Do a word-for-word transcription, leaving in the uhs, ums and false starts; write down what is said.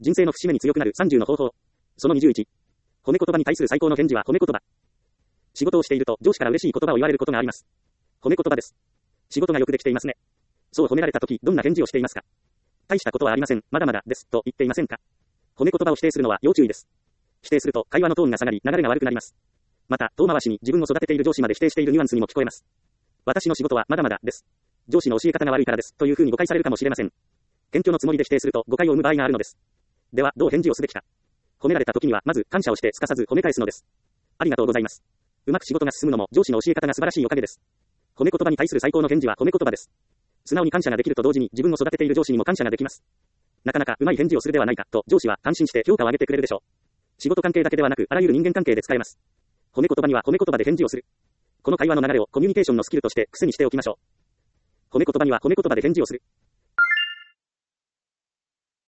人生の節目に強くなるさんじゅうの方法。そのにじゅういち。褒め言葉に対する最高の返事は褒め言葉。仕事をしていると上司から嬉しい言葉を言われることがあります。褒め言葉です。仕事がよくできていますね。そう褒められたとき、どんな返事をしていますか？大したことはありません、まだまだです、と言っていませんか？褒め言葉を否定するのは要注意です。否定すると会話のトーンが下がり、流れが悪くなります。また、遠回しに自分を育てている上司まで否定しているニュアンスにも聞こえます。私の仕事はまだまだです。上司の教え方が悪いからです、というふうに誤解されるかもしれません。謙虚のつもりで否定すると誤解を生む場合があるのです。では、どう返事をすべきか。褒められた時には、まず感謝をしてすかさず褒め返すのです。ありがとうございます。うまく仕事が進むのも上司の教え方が素晴らしいおかげです。褒め言葉に対する最高の返事は褒め言葉です。素直に感謝ができると同時に自分を育てている上司にも感謝ができます。なかなかうまい返事をするではないかと上司は感心して評価を上げてくれるでしょう。仕事関係だけではなくあらゆる人間関係で使えます。褒め言葉には褒め言葉で返事をする。この会話の流れをコミュニケーションのスキルとして癖にしておきましょう。褒め言葉には褒め言葉で返事をする。